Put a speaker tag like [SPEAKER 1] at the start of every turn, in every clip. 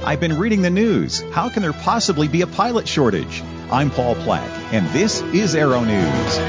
[SPEAKER 1] I've been reading the news. How can there possibly be a pilot shortage? I'm Paul Platt, and this is Aero News.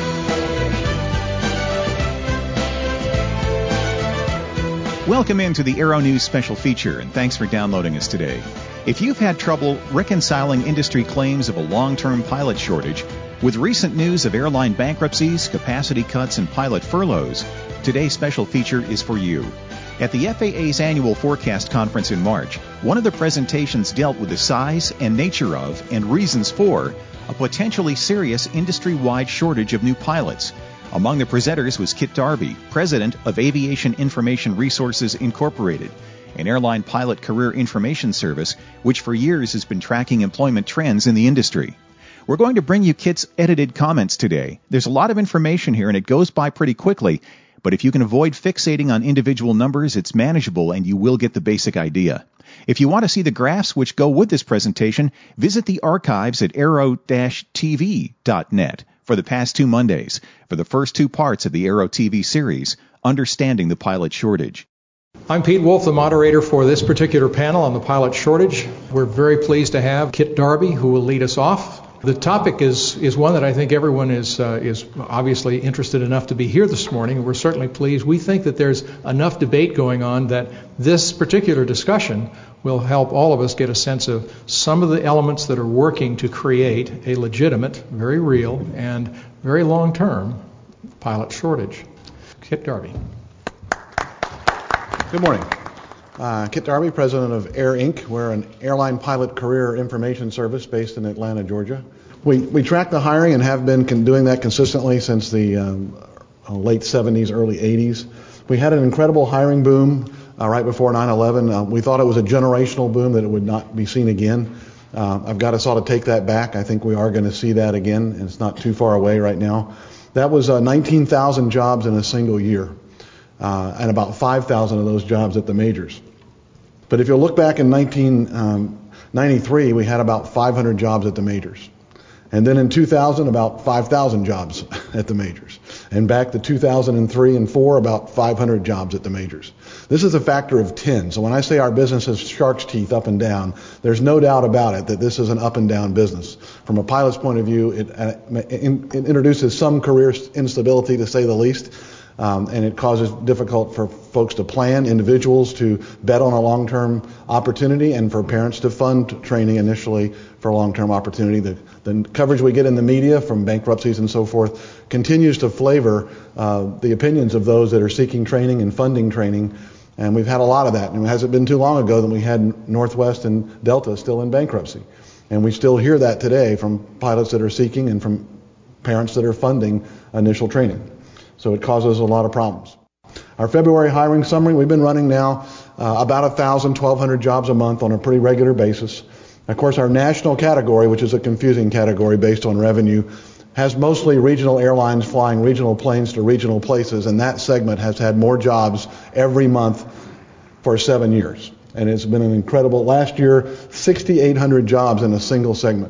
[SPEAKER 1] Welcome into the Aero News special feature, and thanks for downloading us today. If you've had trouble reconciling industry claims of a long-term pilot shortage with recent news of airline bankruptcies, capacity cuts, and pilot furloughs, today's special feature is for you. At the FAA's annual forecast conference in March, one of the presentations dealt with the size and nature of and reasons for a potentially serious industry-wide shortage of new pilots. Among the presenters was Kit Darby, president of Aviation Information Resources Incorporated, an airline pilot career information service which for years has been tracking employment trends in the industry. We're going to bring you Kit's edited comments today. There's a lot of information here and it goes by pretty quickly, but if you can avoid fixating on individual numbers, it's manageable and you will get the basic idea. If you want to see the graphs which go with this presentation, visit the archives at aero-tv.net for the past 2 Mondays for the first 2 parts of the Aero TV series, Understanding the Pilot Shortage.
[SPEAKER 2] I'm Pete Wolf, the moderator for this particular panel on the pilot shortage. We're very pleased to have Kit Darby, who will lead us off. The topic is one that I think everyone is obviously interested enough to be here this morning. We're certainly pleased. We think that there's enough debate going on that this particular discussion will help all of us get a sense of some of the elements that are working to create a legitimate, very real, and very long-term pilot shortage. Kit Darby.
[SPEAKER 3] Good morning. Kit Darby, president of Air Inc. We're an airline pilot career information service based in Atlanta, Georgia. We track the hiring and have been doing that consistently since the late 70s, early 80s. We had an incredible hiring boom right before 9/11. We thought it was a generational boom, that it would not be seen again. I've got us all to take that back. I think we are going to see that again, and it's not too far away right now. That was 19,000 jobs in a single year. And about 5,000 of those jobs at the majors. But if you'll look back in 1993, we had about 500 jobs at the majors. And then in 2000, about 5,000 jobs at the majors. And back to 2003 and 4, about 500 jobs at the majors. This is a factor of 10. So when I say our business has shark's teeth up and down, there's no doubt about it that this is an up and down business. From a pilot's point of view, it introduces some career instability, to say the least. And it causes difficult for folks to plan, individuals to bet on a long-term opportunity, and for parents to fund training initially for a long-term opportunity. The coverage we get in the media from bankruptcies and so forth continues to flavor the opinions of those that are seeking training and funding training, and we've had a lot of that. And it hasn't been too long ago that we had Northwest and Delta still in bankruptcy. And we still hear that today from pilots that are seeking and from parents that are funding initial training. So it causes a lot of problems. Our February hiring summary, we've been running now about 1,000, 1,200 jobs a month on a pretty regular basis. Of course, our national category, which is a confusing category based on revenue, has mostly regional airlines flying regional planes to regional places, and that segment has had more jobs every month for 7 years. And it's been an incredible, last year, 6,800 jobs in a single segment.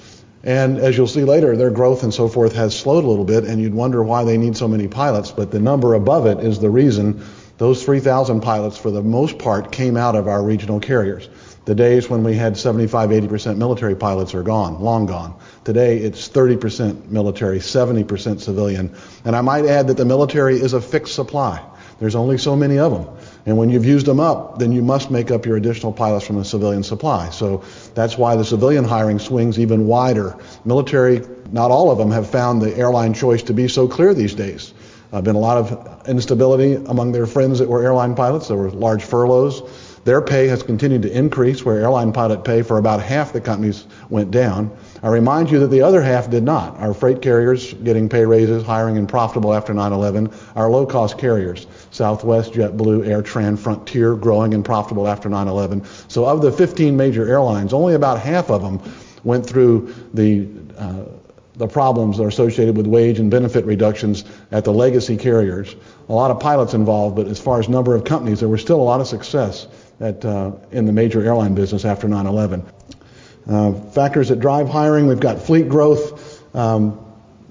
[SPEAKER 3] And as you'll see later, their growth and so forth has slowed a little bit, and you'd wonder why they need so many pilots, but the number above it is the reason. Those 3,000 pilots, for the most part, came out of our regional carriers. The days when we had 75, 80% military pilots are gone, long gone. Today, it's 30% military, 70% civilian. And I might add that the military is a fixed supply. There's only so many of them. And when you've used them up, then you must make up your additional pilots from a civilian supply. So that's why the civilian hiring swings even wider. Military, not all of them have found the airline choice to be so clear these days. Been a lot of instability among their friends that were airline pilots. There were large furloughs. Their pay has continued to increase, where airline pilot pay for about half the companies went down. I remind you that the other half did not. Our freight carriers getting pay raises, hiring and profitable after 9/11. Our low-cost carriers, Southwest, JetBlue, AirTran, Frontier, growing and profitable after 9/11. So of the 15 major airlines, only about half of them went through the problems that are associated with wage and benefit reductions at the legacy carriers. A lot of pilots involved, but as far as number of companies, there was still a lot of success in the major airline business after 9/11. Factors that drive hiring, we've got fleet growth.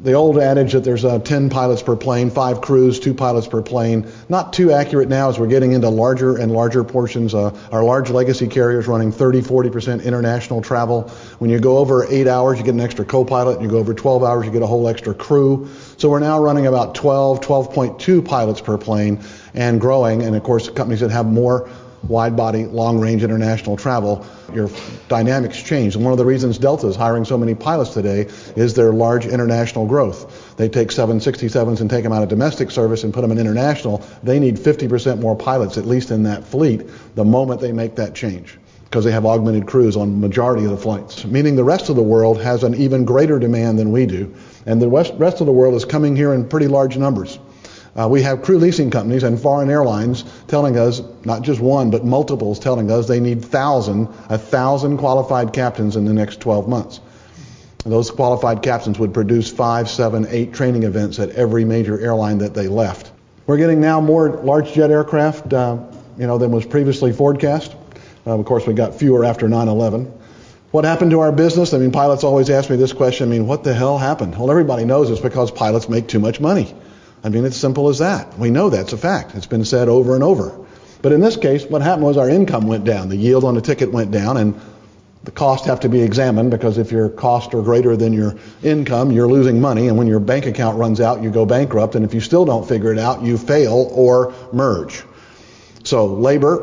[SPEAKER 3] The old adage that there's 10 pilots per plane, 5 crews, 2 pilots per plane, not too accurate now as we're getting into larger and larger portions. Our large legacy carriers running 30-40% international travel. When you go over 8 hours, you get an extra co-pilot. You go over 12 hours, you get a whole extra crew. So we're now running about 12.2 pilots per plane and growing. And of course, companies that have more wide-body, long-range international travel, your dynamics change. And one of the reasons Delta is hiring so many pilots today is their large international growth. They take 767s and take them out of domestic service and put them in international. They need 50% more pilots, at least in that fleet, the moment they make that change, because they have augmented crews on majority of the flights, meaning the rest of the world has an even greater demand than we do. And the rest of the world is coming here in pretty large numbers. We have crew leasing companies and foreign airlines telling us, not just one, but multiples telling us they need 1,000 qualified captains in the next 12 months. And those qualified captains would produce 5, 7, 8 training events at every major airline that they left. We're getting now more large jet aircraft, than was previously forecast. Of course, we got fewer after 9/11. What happened to our business? Pilots always ask me this question. What the hell happened? Well, everybody knows it's because pilots make too much money. It's simple as that. We know that's a fact. It's been said over and over. But in this case, what happened was our income went down. The yield on the ticket went down, and the costs have to be examined, because if your costs are greater than your income, you're losing money. And when your bank account runs out, you go bankrupt. And if you still don't figure it out, you fail or merge. So labor,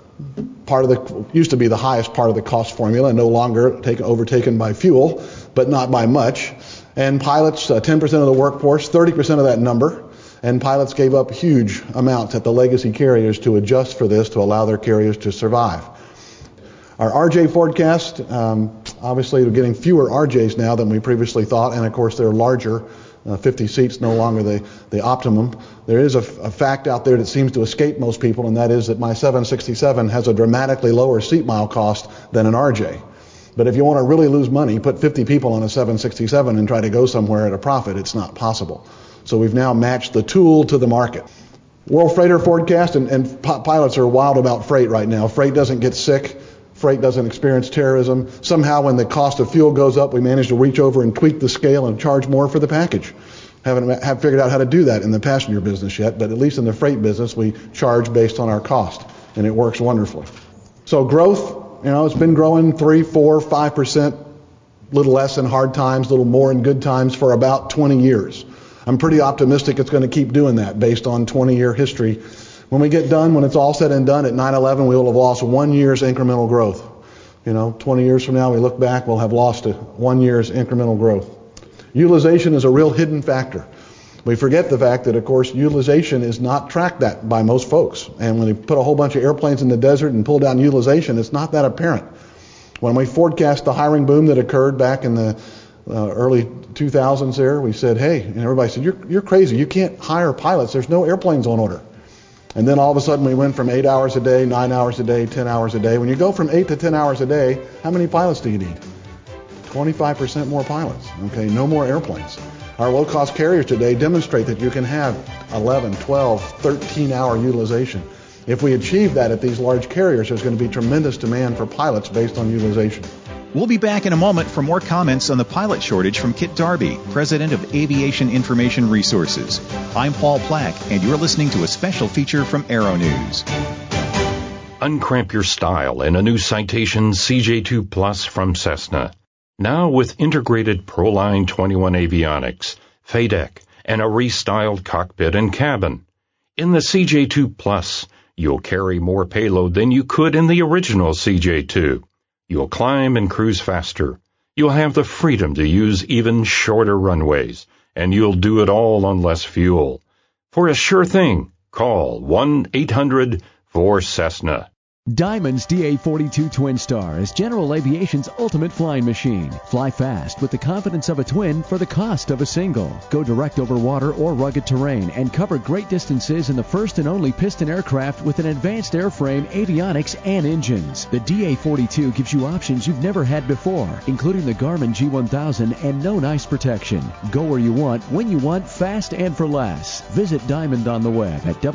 [SPEAKER 3] used to be the highest part of the cost formula, no longer overtaken by fuel, but not by much. And pilots, 10% of the workforce, 30% of that number. And pilots gave up huge amounts at the legacy carriers to adjust for this, to allow their carriers to survive. Our RJ forecast, obviously we're getting fewer RJs now than we previously thought, and of course they're larger, 50 seats no longer the optimum. There is a fact out there that seems to escape most people, and that is that my 767 has a dramatically lower seat mile cost than an RJ. But if you want to really lose money, put 50 people on a 767 and try to go somewhere at a profit. It's not possible. So we've now matched the tool to the market. World Freighter forecast, and pilots are wild about freight right now. Freight doesn't get sick. Freight doesn't experience terrorism. Somehow when the cost of fuel goes up, we manage to reach over and tweak the scale and charge more for the package. Haven't figured out how to do that in the passenger business yet, but at least in the freight business, we charge based on our cost, and it works wonderfully. So growth, it's been growing 3, 4, 5%, a little less in hard times, a little more in good times for about 20 years. I'm pretty optimistic it's going to keep doing that based on 20-year history. When we get done, when it's all said and done at 9/11, we will have lost 1 year's incremental growth. 20 years from now, we look back, we'll have lost 1 year's incremental growth. Utilization is a real hidden factor. We forget the fact that, of course, utilization is not tracked that by most folks. And when they put a whole bunch of airplanes in the desert and pull down utilization, it's not that apparent. When we forecast the hiring boom that occurred back in the early 2000s there, we said, hey, and everybody said, you're crazy. You can't hire pilots. There's no airplanes on order. And then all of a sudden we went from 8 hours a day, 9 hours a day, 10 hours a day. When you go from 8 to 10 hours a day, how many pilots do you need? 25% more pilots. Okay, no more airplanes. Our low-cost carriers today demonstrate that you can have 11, 12, 13-hour utilization. If we achieve that at these large carriers, there's going to be tremendous demand for pilots based on utilization.
[SPEAKER 1] We'll be back in a moment for more comments on the pilot shortage from Kit Darby, President of Aviation Information Resources. I'm Paul Plack, and you're listening to a special feature from Aero News.
[SPEAKER 4] Uncramp your style in a new Citation CJ2 Plus from Cessna. Now with integrated ProLine 21 avionics, FADEC, and a restyled cockpit and cabin. In the CJ2 Plus, you'll carry more payload than you could in the original CJ2. You'll climb and cruise faster. You'll have the freedom to use even shorter runways, and you'll do it all on less fuel. For a sure thing, call 1-800-4Cessna.
[SPEAKER 5] Diamond's DA-42 Twin Star is General Aviation's ultimate flying machine. Fly fast with the confidence of a twin for the cost of a single. Go direct over water or rugged terrain and cover great distances in the first and only piston aircraft with an advanced airframe, avionics, and engines. The DA-42 gives you options you've never had before, including the Garmin G1000 and no ice protection. Go where you want, when you want, fast and for less. Visit Diamond on the web at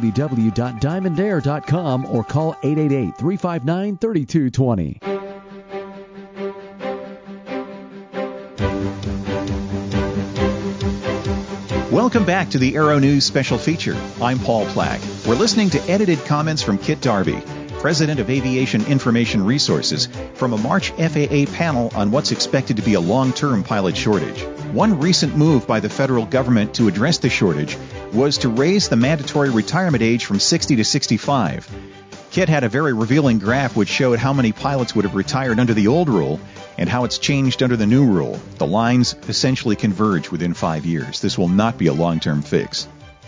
[SPEAKER 5] www.diamondair.com or call 888-359-3220.
[SPEAKER 1] Welcome back to the Aero News Special Feature. I'm Paul Plack. We're listening to edited comments from Kit Darby, President of Aviation Information Resources, from a March FAA panel on what's expected to be a long-term pilot shortage. One recent move by the federal government to address the shortage was to raise the mandatory retirement age from 60 to 65. Kit had a very revealing graph which showed how many pilots would have retired under the old rule and how it's changed under the new rule. The lines essentially converge within 5 years. This will not be a long-term fix.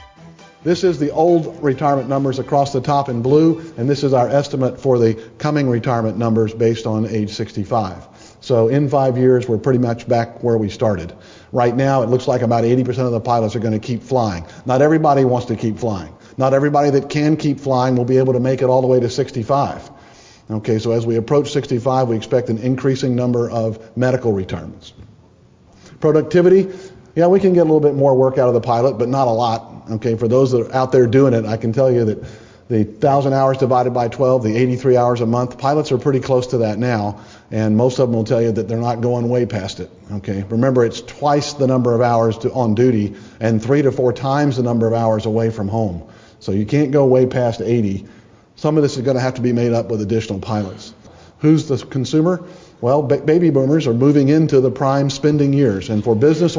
[SPEAKER 3] This is the old retirement numbers across the top in blue, and this is our estimate for the coming retirement numbers based on age 65. So in 5 years, we're pretty much back where we started. Right now, it looks like about 80% of the pilots are going to keep flying. Not everybody wants to keep flying. Not everybody that can keep flying will be able to make it all the way to 65. Okay, so as we approach 65, we expect an increasing number of medical retirements. Productivity, yeah, we can get a little bit more work out of the pilot, but not a lot. Okay, for those that are out there doing it, I can tell you that the 1,000 hours divided by 12, the 83 hours a month, pilots are pretty close to that now, and most of them will tell you that they're not going way past it. Okay, remember, it's twice the number of hours on duty and 3 to 4 times the number of hours away from home. So you can't go way past 80. Some of this is going to have to be made up with additional pilots. Who's the consumer? Well, baby boomers are moving into the prime spending years, and for business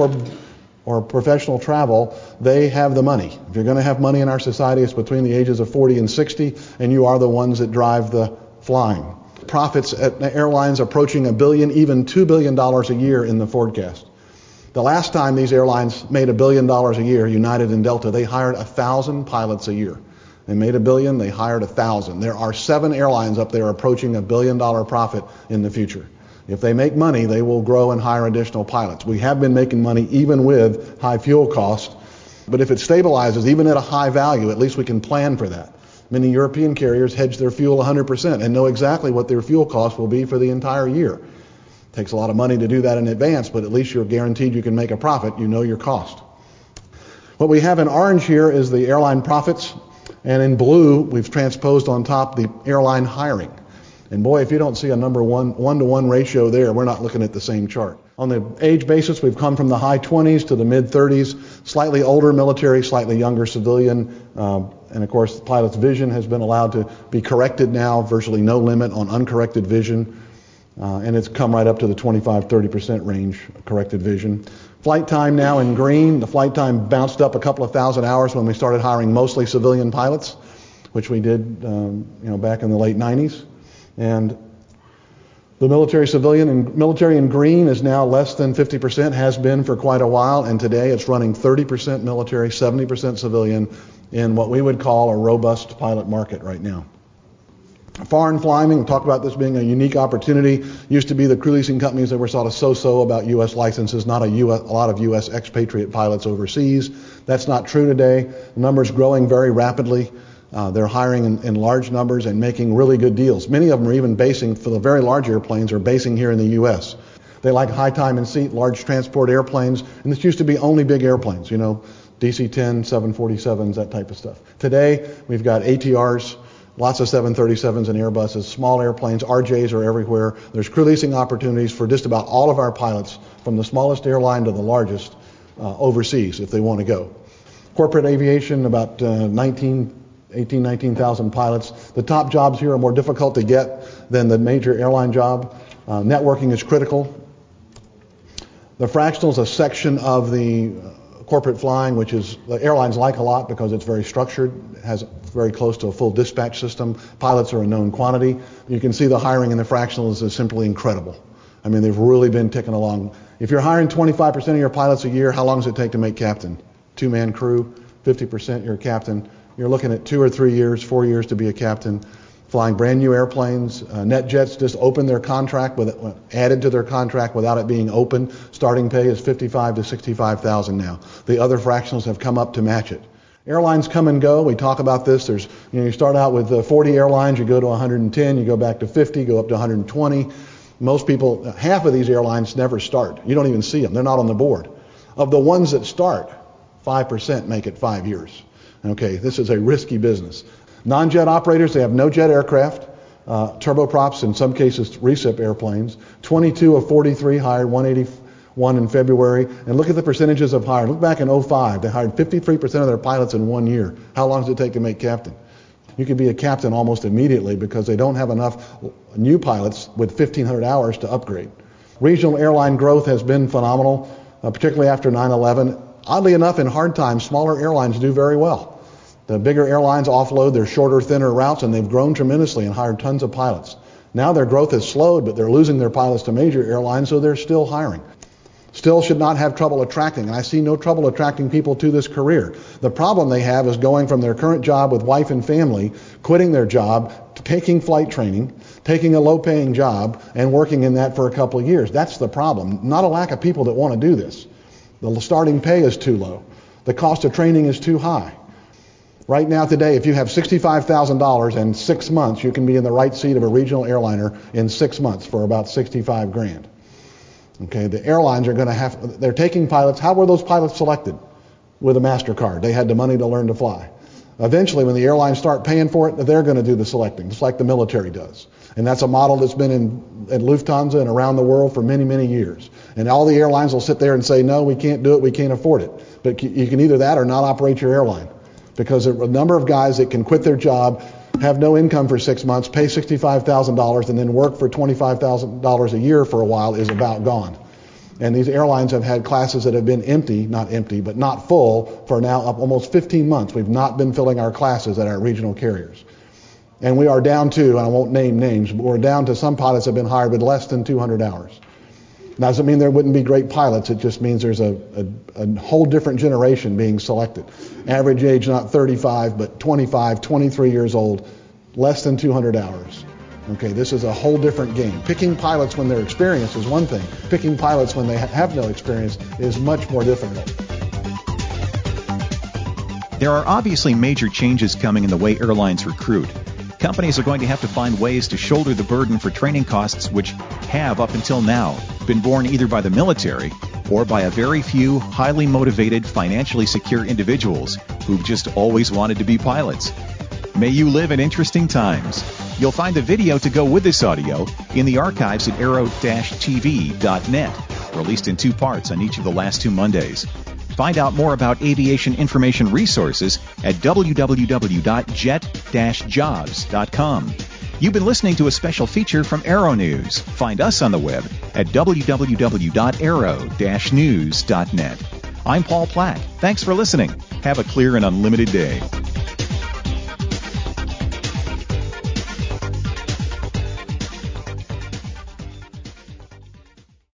[SPEAKER 3] or professional travel, they have the money. If you're going to have money in our society, it's between the ages of 40 and 60, and you are the ones that drive the flying. Profits at airlines approaching $1 billion, even $2 billion a year in the forecast. The last time these airlines made $1 billion a year, United and Delta, they hired 1,000 pilots a year. They made $1 billion, they hired 1,000. There are 7 airlines up there approaching $1 billion profit in the future. If they make money, they will grow and hire additional pilots. We have been making money even with high fuel costs, but if it stabilizes, even at a high value, at least we can plan for that. Many European carriers hedge their fuel 100% and know exactly what their fuel cost will be for the entire year. Takes a lot of money to do that in advance, but at least you're guaranteed you can make a profit. You know your cost. What we have in orange here is the airline profits, and in blue we've transposed on top the airline hiring. And boy, if you don't see a number one-to-one ratio there, we're not looking at the same chart. On the age basis, we've come from the high 20s to the mid 30s, slightly older military, slightly younger civilian, and of course the pilot's vision has been allowed to be corrected now, virtually no limit on uncorrected vision. And it's come right up to the 25-30% range, corrected vision. Flight time now in green. The flight time bounced up a couple of thousand hours when we started hiring mostly civilian pilots, which we did back in the late 90s. And the military in green is now less than 50%, has been for quite a while, and today it's running 30% military, 70% civilian in what we would call a robust pilot market right now. Foreign flying, we talk about this being a unique opportunity. Used to be the crew leasing companies that were sort of so-so about U.S. licenses, not a lot of U.S. expatriate pilots overseas. That's not true today. The number's growing very rapidly. They're hiring in large numbers and making really good deals. Many of them are even basing, for the very large airplanes, are basing here in the U.S. They like high time and seat, large transport airplanes, and this used to be only big airplanes, DC-10, 747s, that type of stuff. Today, we've got ATRs, lots of 737s and Airbuses, small airplanes, RJs are everywhere. There's crew leasing opportunities for just about all of our pilots, from the smallest airline to the largest, overseas if they want to go. Corporate aviation, about 19,000 pilots. The top jobs here are more difficult to get than the major airline job. Networking is critical. The fractional is a section of the corporate flying, which is the airlines like a lot because it's very structured, has very close to a full dispatch system. Pilots are a known quantity. You can see the hiring in the fractionals is simply incredible. I mean, they've really been ticking along. If you're hiring 25% of your pilots a year, how long does it take to make captain? 2-man crew, 50% you're a captain. You're looking at 2 or 3 years, 4 years to be a captain. Flying brand new airplanes. NetJets just opened their contract, added to their contract without it being open. Starting pay is $55,000 to $65,000 now. The other fractionals have come up to match it. Airlines come and go. We talk about this. You start out with 40 airlines, you go to 110, you go back to 50, go up to 120. Most people, half of these airlines never start. You don't even see them. They're not on the board. Of the ones that start, 5% make it 5 years. Okay, this is a risky business. Non-jet operators, they have no jet aircraft, turboprops, in some cases recip airplanes. 22 of 43 hired, one in February, and look at the percentages of hiring. Look back in 2005, they hired 53% of their pilots in 1 year. How long does it take to make captain? You could be a captain almost immediately because they don't have enough new pilots with 1,500 hours to upgrade. Regional airline growth has been phenomenal, particularly after 9/11. Oddly enough, in hard times, smaller airlines do very well. The bigger airlines offload their shorter, thinner routes, and they've grown tremendously and hired tons of pilots. Now their growth has slowed, but they're losing their pilots to major airlines, so they're still hiring. Still should not have trouble attracting, and I see no trouble attracting people to this career. The problem they have is going from their current job with wife and family, quitting their job, to taking flight training, taking a low-paying job, and working in that for a couple of years. That's the problem. Not a lack of people that want to do this. The starting pay is too low. The cost of training is too high. Right now today, if you have $65,000 in 6 months, you can be in the right seat of a regional airliner in 6 months for about $65,000. Okay, the airlines are going to they're taking pilots. How were those pilots selected? With a MasterCard. They had the money to learn to fly. Eventually, when the airlines start paying for it, they're going to do the selecting, just like the military does. And that's a model that's been at Lufthansa and around the world for many, many years. And all the airlines will sit there and say, no, we can't do it, we can't afford it. But you can either that or not operate your airline. Because there are a number of guys that can quit their job, have no income for 6 months, pay $65,000, and then work for $25,000 a year for a while is about gone. And these airlines have had classes that have been not full for now almost 15 months. We've not been filling our classes at our regional carriers. And we are down to, and I won't name names, but we're down to some pilots that have been hired with less than 200 hours. Now, doesn't mean there wouldn't be great pilots. It just means there's a whole different generation being selected. Average age not 35, but 25, 23 years old, less than 200 hours. Okay, this is a whole different game. Picking pilots when they're experienced is one thing. Picking pilots when they have no experience is much more difficult.
[SPEAKER 1] There are obviously major changes coming in the way airlines recruit. Companies are going to have to find ways to shoulder the burden for training costs which have, up until now, been borne either by the military or by a very few highly motivated, financially secure individuals who've just always wanted to be pilots. May you live in interesting times. You'll find the video to go with this audio in the archives at aero-tv.net, released in 2 parts on each of the last 2 Mondays. Find out more about aviation information resources at www.jet-jobs.com. You've been listening to a special feature from Aero News. Find us on the web at www.aero-news.net. I'm Paul Platt. Thanks for listening. Have a clear and unlimited day.